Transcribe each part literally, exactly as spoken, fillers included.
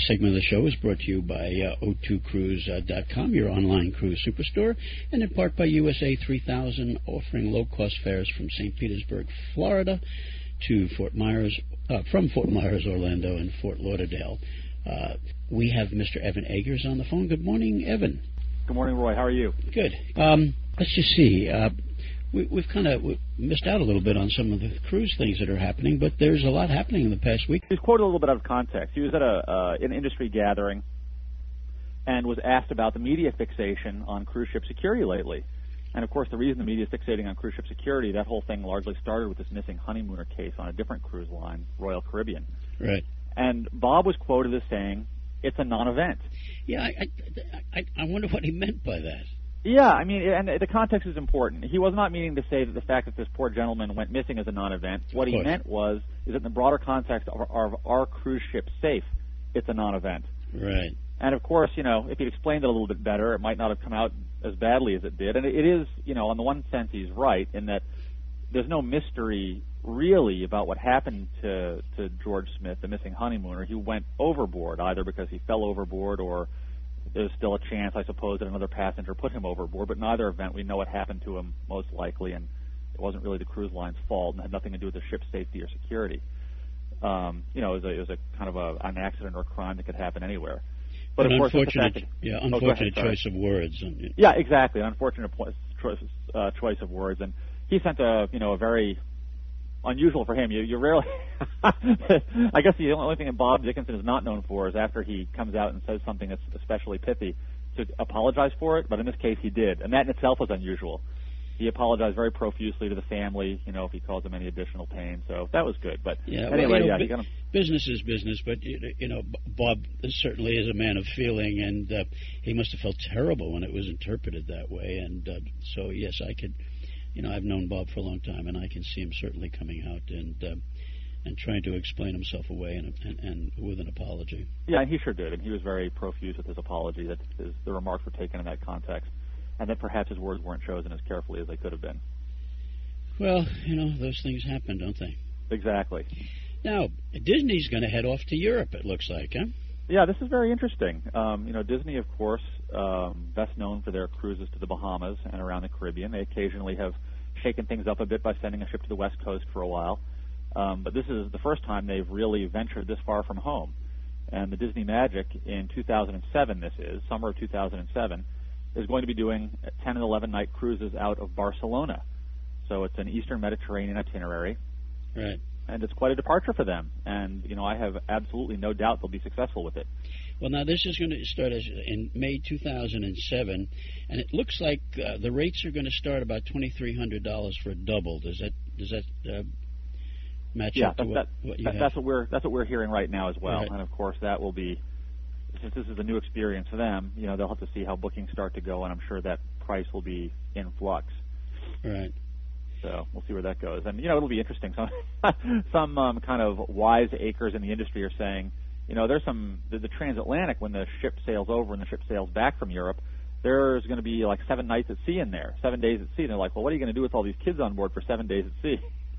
this segment of the show is brought to you by uh, O two cruise dot com, your online cruise superstore, and in part by U S A three thousand, offering low-cost fares from Saint Petersburg, Florida, to Fort Myers, uh, from Fort Myers, Orlando, and Fort Lauderdale. Uh, we have Mister Evan Eggers on the phone. Good morning, Evan. Good morning, Roy. How are you? Good. Um, let's just see. Uh, we, we've kind of missed out a little bit on some of the cruise things that are happening, but there's a lot happening in the past week. He was quoted a little bit out of context. He was at a uh, an industry gathering and was asked about the media fixation on cruise ship security lately. And, of course, the reason the media is fixating on cruise ship security, that whole thing largely started with this missing honeymooner case on a different cruise line, Royal Caribbean. Right. And Bob was quoted as saying, it's a non-event. Yeah, I, I, I wonder what he meant by that. Yeah, I mean, and the context is important. He was not meaning to say that the fact that this poor gentleman went missing is a non-event. What he meant was, is that in the broader context of our, of our cruise ship safe, it's a non-event. Right. And, of course, you know, if he'd explained it a little bit better, it might not have come out as badly as it did. And it is, you know, on the one sense he's right in that there's no mystery really about what happened to, to George Smith, the missing honeymooner. He went overboard, either because he fell overboard or there's still a chance, I suppose, that another passenger put him overboard. But in either event, we know what happened to him most likely, and it wasn't really the cruise line's fault and had nothing to do with the ship's safety or security. Um, you know, it was, a, it was a kind of a, an accident or a crime that could happen anywhere. But an of course, unfortunate, that, yeah, oh, unfortunate ahead, choice of words. Yeah, exactly, an unfortunate choice, uh, choice of words. And he sent a, you know, a very unusual for him. You, you rarely, I guess the only thing that Bob Dickinson is not known for is after he comes out and says something that's especially pithy, to apologize for it. But in this case, he did, and that in itself was unusual. He apologized very profusely to the family, you know, if he caused them any additional pain. So that was good. But yeah, anyway, well, you know, yeah, bu- he got him. Business is business, but, you know, Bob certainly is a man of feeling, and uh, he must have felt terrible when it was interpreted that way. And uh, so, yes, I could, you know, I've known Bob for a long time, and I can see him certainly coming out and uh, and trying to explain himself away and, and, and with an apology. Yeah, and he sure did, and he was very profuse with his apology, that his, the remarks were taken in that context, and that perhaps his words weren't chosen as carefully as they could have been. Well, you know, those things happen, don't they? Exactly. Now, Disney's going to head off to Europe, it looks like, huh? Yeah, this is very interesting. Um, you know, Disney, of course, um, best known for their cruises to the Bahamas and around the Caribbean. They occasionally have shaken things up a bit by sending a ship to the West Coast for a while. Um, but this is the first time they've really ventured this far from home. And the Disney Magic in two thousand seven, this is, summer of two thousand seven, is going to be doing ten and eleven night cruises out of Barcelona. So it's an Eastern Mediterranean itinerary. Right. And it's quite a departure for them. And, you know, I have absolutely no doubt they'll be successful with it. Well, now, this is going to start as in May two thousand seven, and it looks like uh, the rates are going to start about twenty-three hundred dollars for a double. Does that does that uh, match yeah, up to that, what, that, what you that, have? that's what we're that's what we're hearing right now as well. Right. And, of course, that will be, since this is a new experience for them, you know, they'll have to see how bookings start to go, and I'm sure that price will be in flux. Right. So we'll see where that goes. And, you know, it'll be interesting. Some, some um, kind of wise acres in the industry are saying, you know, there's some, the, the transatlantic, when the ship sails over and the ship sails back from Europe, there's going to be like seven nights at sea in there, seven days at sea. And they're like, well, what are you going to do with all these kids on board for seven days at sea?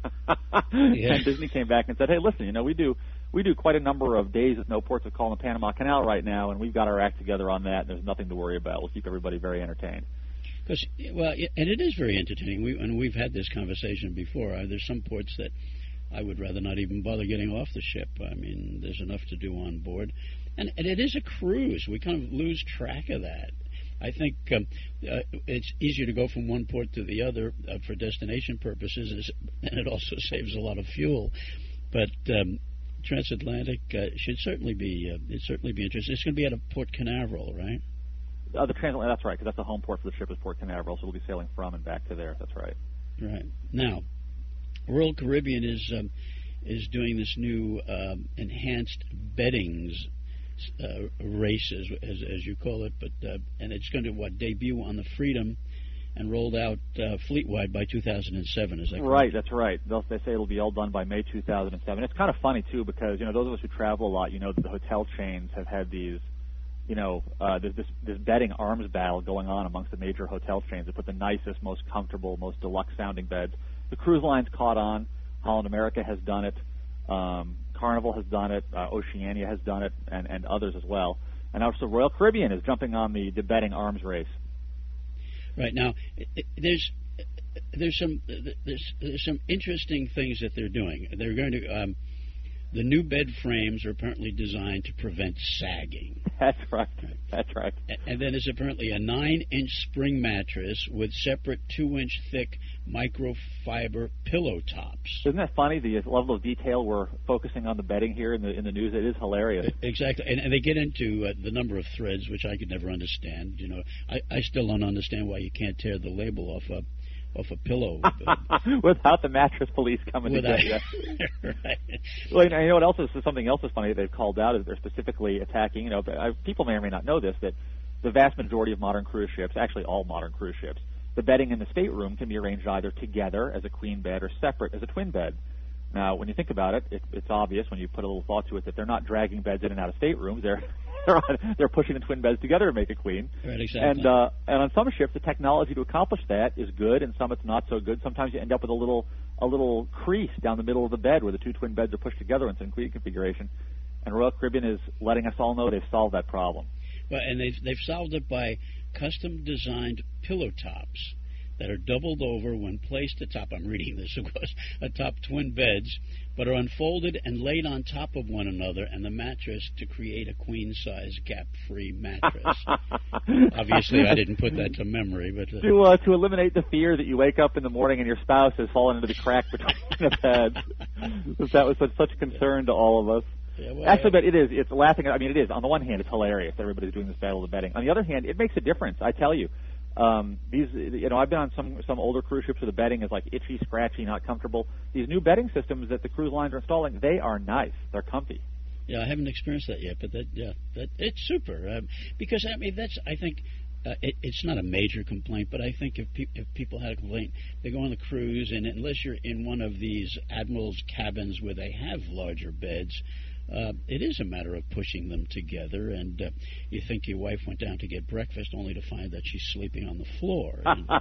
Yeah. And Disney came back and said, hey, listen, you know, we do we do quite a number of days with no ports of call in the Panama Canal right now, and we've got our act together on that, and there's nothing to worry about. We'll keep everybody very entertained. Because, well, and it is very entertaining. We, and we've had this conversation before. Uh, there's some ports that I would rather not even bother getting off the ship. I mean, there's enough to do on board. And, and it is a cruise. We kind of lose track of that. I think um, uh, it's easier to go from one port to the other uh, for destination purposes, and it also saves a lot of fuel. But um, transatlantic uh, should certainly be uh, it certainly be interesting. It's going to be out of Port Canaveral, right? Uh, the transatlantic, that's right, because that's the home port for the ship is Port Canaveral, so we'll be sailing from and back to there. That's right. Right. Now, Royal Caribbean is um, is doing this new um, enhanced beddings uh, race, as, as as you call it, but uh, and it's going to what debut on the Freedom and rolled out uh, fleet-wide by two thousand seven. Is that correct? Right, that's right. They'll, they say it'll be all done by May two thousand seven. It's kind of funny too, because you know those of us who travel a lot, you know that the hotel chains have had these. You know, uh, there's this, this betting arms battle going on amongst the major hotel chains to put the nicest, most comfortable, most deluxe-sounding beds. The cruise lines caught on. Holland America has done it. Um, Carnival has done it, uh, Oceania has done it, and, and others as well. And also Royal Caribbean is jumping on the, the betting arms race. Right now, there's there's some there's, there's some interesting things that they're doing. They're going to um, the new bed frames are apparently designed to prevent sagging. That's right. That's right. And then there's apparently a nine-inch spring mattress with separate two-inch thick microfiber pillow tops. Isn't that funny? The level of detail we're focusing on the bedding here in the in the news. It is hilarious. Exactly, and, and they get into uh, the number of threads, which I could never understand. You know, I, I still don't understand why you can't tear the label off a off a pillow without the mattress police coming without, to get you. Right. Well, you know what else is something else is funny that they've called out is they're specifically attacking. You know, I, people may or may not know this, that the vast majority of modern cruise ships, actually all modern cruise ships, the bedding in the stateroom can be arranged either together as a queen bed or separate as a twin bed. Now, when you think about it, it, it's obvious when you put a little thought to it that they're not dragging beds in and out of staterooms. They're they're, on, they're pushing the twin beds together to make a queen. Right, exactly. And uh, and on some ships, the technology to accomplish that is good, and some it's not so good. Sometimes you end up with a little a little crease down the middle of the bed where the two twin beds are pushed together in some queen configuration. And Royal Caribbean is letting us all know they've solved that problem. Well, and they've they've solved it by custom designed pillow tops that are doubled over when placed atop, I'm reading this, of course, atop twin beds, but are unfolded and laid on top of one another and the mattress to create a queen-size gap-free mattress. Obviously, I didn't put that to memory, but... Uh, to, uh, to eliminate the fear that you wake up in the morning and your spouse has fallen into the crack between the beds. That was such, such a concern to all of us. Yeah, well, Actually, but it is. It's laughing. I mean, it is. On the one hand, it's hilarious. Everybody's doing this battle of the bedding. On the other hand, it makes a difference. I tell you. Um, these, you know, I've been on some some older cruise ships where the bedding is like itchy, scratchy, not comfortable. These new bedding systems that the cruise lines are installing, they are nice. They're comfy. Yeah, I haven't experienced that yet, but that, yeah, that it's super. Um, because I mean, that's I think uh, it, it's not a major complaint, but I think if pe- if people had a complaint, they go on the cruise, and unless you're in one of these admirals' cabins where they have larger beds. Uh, it is a matter of pushing them together, and uh, you think your wife went down to get breakfast only to find that she's sleeping on the floor.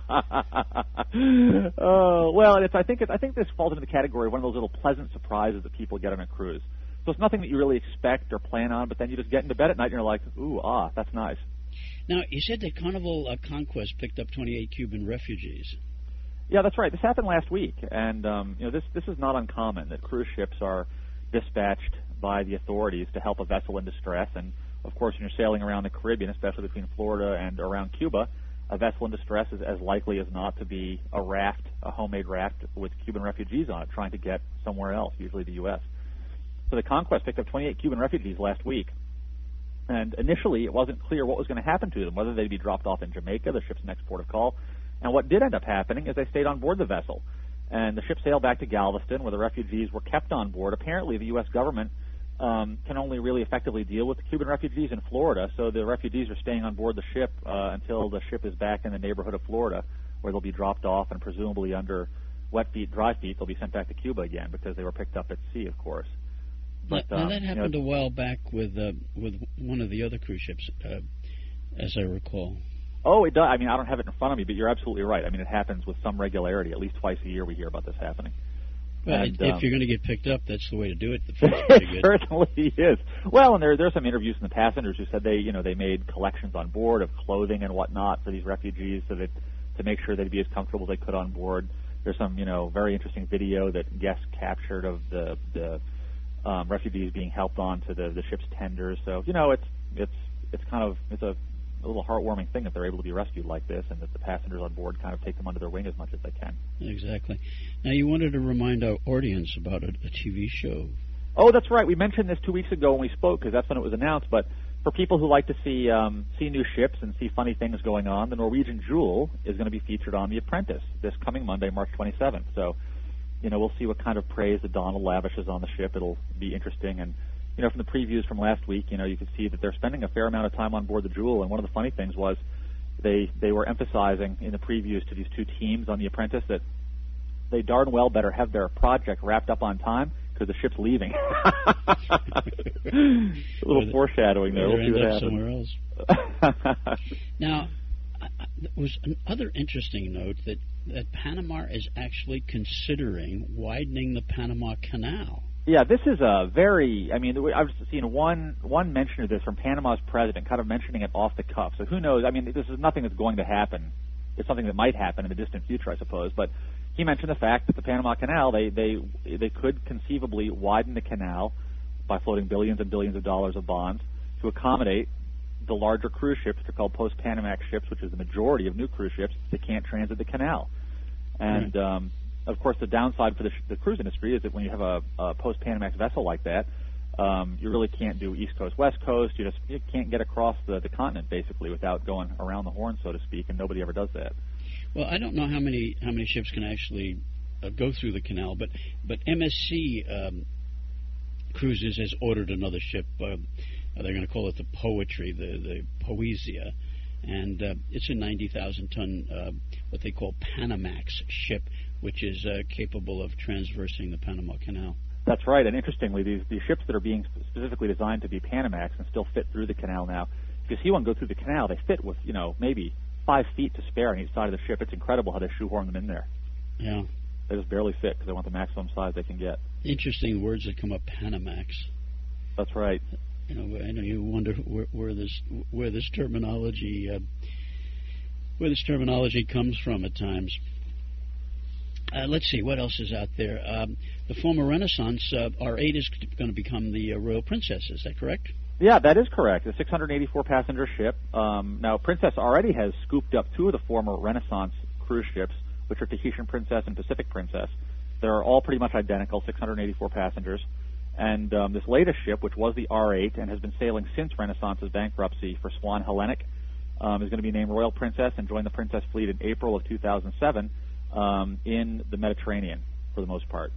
Oh, well, it's, I think it, I think this falls into the category of one of those little pleasant surprises that people get on a cruise. So it's nothing that you really expect or plan on, but then you just get into bed at night and you're like, ooh, ah, that's nice. Now, you said that Carnival uh, Conquest picked up twenty-eight Cuban refugees. Yeah, that's right. This happened last week, and um, you know this this is not uncommon that cruise ships are dispatched by the authorities to help a vessel in distress. And, of course, when you're sailing around the Caribbean, especially between Florida and around Cuba, a vessel in distress is as likely as not to be a raft, a homemade raft with Cuban refugees on it trying to get somewhere else, usually the U S So the Conquest picked up twenty-eight Cuban refugees last week. And initially, it wasn't clear what was going to happen to them, whether they'd be dropped off in Jamaica, the ship's next port of call. And what did end up happening is they stayed on board the vessel. And the ship sailed back to Galveston, where the refugees were kept on board. Apparently, the U S government Um, can only really effectively deal with the Cuban refugees in Florida, so the refugees are staying on board the ship uh, until the ship is back in the neighborhood of Florida, where they'll be dropped off and presumably under wet feet, dry feet, they'll be sent back to Cuba again because they were picked up at sea, of course. But now, um, now that happened you know, a while back with uh, with one of the other cruise ships, uh, as I recall. Oh, it does. I mean, I don't have it in front of me, but you're absolutely right. I mean, it happens with some regularity. At least twice a year we hear about this happening. Well, and, if um, you're going to get picked up, that's the way to do it. The food's pretty it good. certainly is. Well, and there there's some interviews from the passengers who said they, you know, they made collections on board of clothing and whatnot for these refugees, so that to make sure they'd be as comfortable as they could on board. There's some, you know, very interesting video that guests captured of the the um, refugees being helped onto the the ship's tenders. So, you know, it's it's it's kind of it's a a little heartwarming thing that they're able to be rescued like this, and that the passengers on board kind of take them under their wing as much as they can. Exactly. Now, you wanted to remind our audience about a, a T V show. Oh, that's right. We mentioned this two weeks ago when we spoke, because that's when it was announced. But for people who like to see um, see new ships and see funny things going on, the Norwegian Jewel is going to be featured on The Apprentice this coming Monday, March twenty-seventh. So, you know, we'll see what kind of praise that Donald lavishes on the ship. It'll be interesting. And you know, from the previews from last week, you know, you could see that they're spending a fair amount of time on board the Jewel. And one of the funny things was they they were emphasizing in the previews to these two teams on The Apprentice that they darn well better have their project wrapped up on time because the ship's leaving. A little or foreshadowing there. We'll see what happens. Somewhere else. Now, there was another interesting note that, that Panama is actually considering widening the Panama Canal. Yeah, this is a very, I mean, I've seen one one mention of this from Panama's president, kind of mentioning it off the cuff. So who knows? I mean, this is nothing that's going to happen. It's something that might happen in the distant future, I suppose. But he mentioned the fact that the Panama Canal, they they they could conceivably widen the canal by floating billions and billions of dollars of bonds to accommodate the larger cruise ships, which are called post-Panamax ships, which is the majority of new cruise ships that can't transit the canal. And mm-hmm. um, of course, the downside for the, sh- the cruise industry is that when you have a, a post-Panamax vessel like that, um, you really can't do East Coast, West Coast. You just you can't get across the, the continent basically without going around the horn, so to speak, and nobody ever does that. Well, I don't know how many how many ships can actually uh, go through the canal, but but M S C um, Cruises has ordered another ship. Uh, they're going to call it the Poetry, the the Poesia, and uh, it's a ninety thousand ton uh, what they call Panamax ship, which is uh, capable of traversing the Panama Canal. That's right, and interestingly, these these ships that are being specifically designed to be Panamax and still fit through the canal now, if you see one go through the canal, they fit with, you know, maybe five feet to spare on each side of the ship. It's incredible how they shoehorn them in there. Yeah. They just barely fit because they want the maximum size they can get. Interesting words that come up, Panamax. That's right. You know, I know you wonder where, where this where this terminology uh, where this terminology comes from at times. Uh, let's see, what else is out there? Um, the former Renaissance uh, R eight is going to become the uh, Royal Princess. Is that correct? Yeah, that is correct. The six hundred eighty-four passenger ship. Um, now, Princess already has scooped up two of the former Renaissance cruise ships, which are Tahitian Princess and Pacific Princess. They're all pretty much identical, six hundred eighty-four passengers. And um, this latest ship, which was the R eight and has been sailing since Renaissance's bankruptcy for Swan Hellenic, um, is going to be named Royal Princess and join the Princess fleet in April of two thousand seven um, in the Mediterranean for the most part.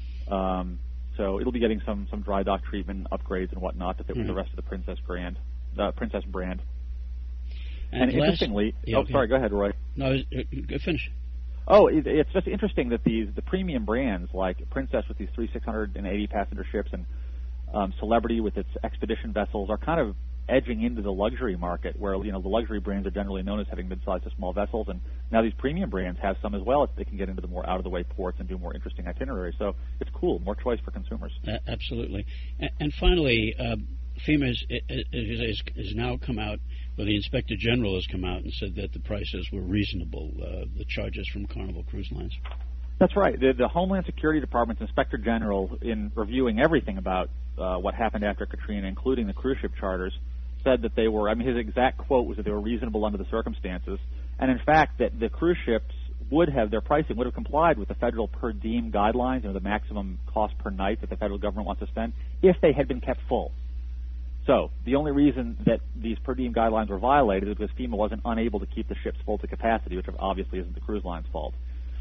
Um, so it'll be getting some, some dry dock treatment, upgrades, and whatnot to fit mm-hmm. with the rest of the Princess brand. Uh, Princess brand. And, and last, interestingly, yeah, oh, okay. sorry, go ahead, Roy. No, uh, finish. Oh, it, it's just interesting that these the premium brands like Princess with these three six hundred eighty passenger ships and um, Celebrity with its expedition vessels are kind of edging into the luxury market, where you know the luxury brands are generally known as having mid-sized to small vessels, and now these premium brands have some as well. If they can get into the more out-of-the-way ports and do more interesting itineraries, so it's cool, more choice for consumers. Uh, absolutely, and, and finally, uh, FEMA has, has, has now come out. Well, the Inspector General has come out and said that the prices were reasonable, uh, the charges from Carnival Cruise Lines. That's right. The, the Homeland Security Department's Inspector General, in reviewing everything about uh, what happened after Katrina, including the cruise ship charters, said that they were, I mean, his exact quote was that they were reasonable under the circumstances. And in fact, that the cruise ships would have, their pricing would have complied with the federal per diem guidelines, you know, the maximum cost per night that the federal government wants to spend, if they had been kept full. So the only reason that these per diem guidelines were violated is because FEMA wasn't unable to keep the ships full to capacity, which obviously isn't the cruise line's fault.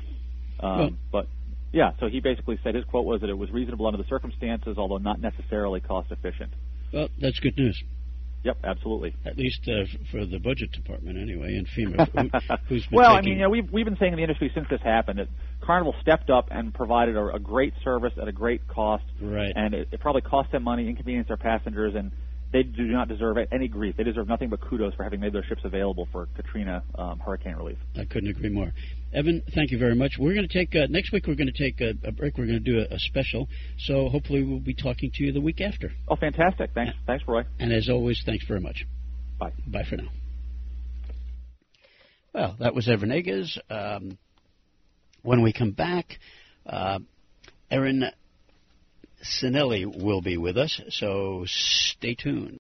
Um, well, but, yeah, so he basically said his quote was that it was reasonable under the circumstances, although not necessarily cost efficient. Well, that's good news. Yep, absolutely. At least uh, for the budget department, anyway, and FEMA. Who, who's been well, taking... I mean, you know, we've we've been saying in the industry since this happened that Carnival stepped up and provided a, a great service at a great cost. Right. And it, it probably cost them money, inconvenienced their passengers, and they do not deserve any grief. They deserve nothing but kudos for having made their ships available for Katrina um, hurricane relief. I couldn't agree more. Evan, thank you very much. We're going to take uh, next week. We're going to take a, a break. We're going to do a, a special. So hopefully we'll be talking to you the week after. Oh, fantastic! Thanks, and, thanks, Roy. And as always, thanks very much. Bye. Bye for now. Well, that was Evan Eggers. Um, when we come back, uh, Erin Sinelli will be with us, so stay tuned.